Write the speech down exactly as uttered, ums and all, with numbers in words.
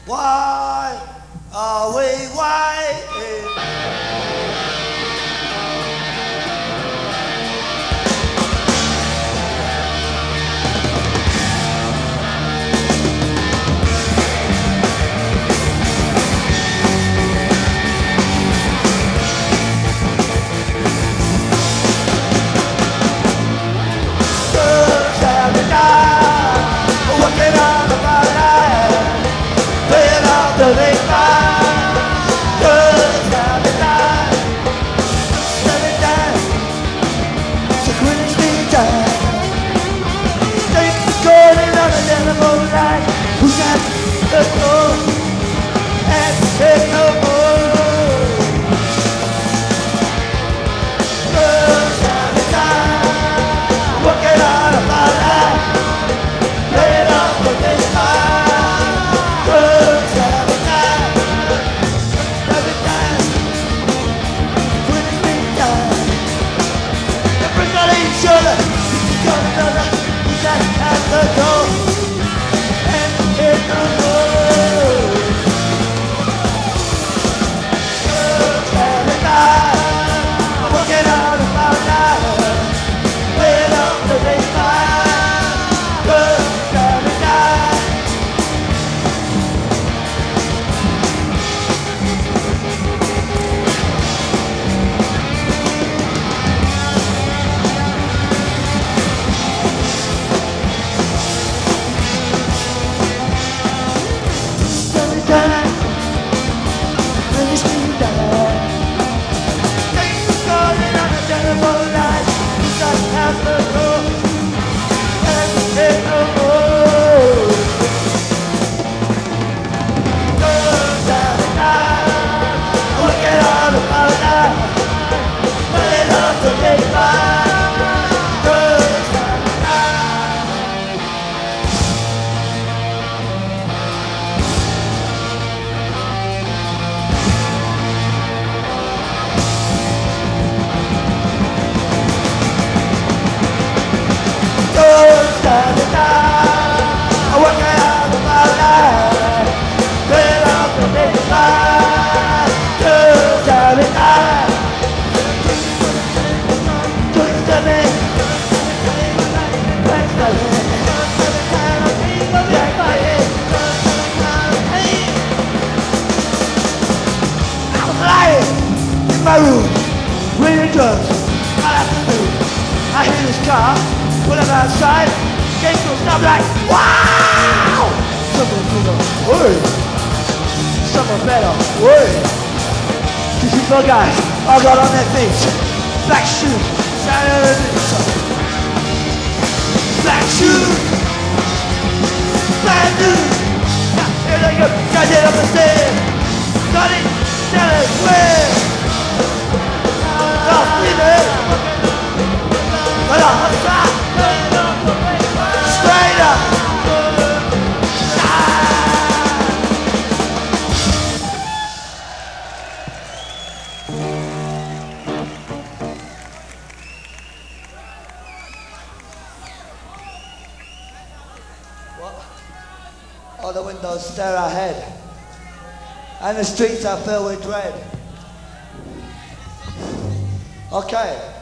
Why are we waiting? Girls have been died, working on the fire, playing off the late night. Girls have been died, seven times, so quit and stay time. Take the golden on the telephone line, who got the phone and take no more. Girls have been died, working on a fire, playing off the late night. Girls have been died, seven times, quit and stay time. Everybody should have got another, we got at the door and hit the road. Girls have been died, working on a fire, playing off the late night. Girls have been died. Every time when you see that, take the calling on the telephone line, you got half the door and take no more. Girls have been died, working on the fire, playing off the late night. Girls have been died. Girls have been died, working on the fire, playing off the late night. Girls have been died. Twist the neck, press the leg, jack my head. I'm lying in my room, reading drugs, all afternoon. I hear this car, pull up outside, gate will stop like, wow! Someone do the, oi! Someone better, oi! These four guys all got on their feet, black shoes, sound of the black shoes, brand new. Now, here they go, guys get up the stairs, starting, tell us where. Off with it. Hold on, hold stop. Straight up. What? All the windows stare ahead, and the streets are filled with dread. Okay.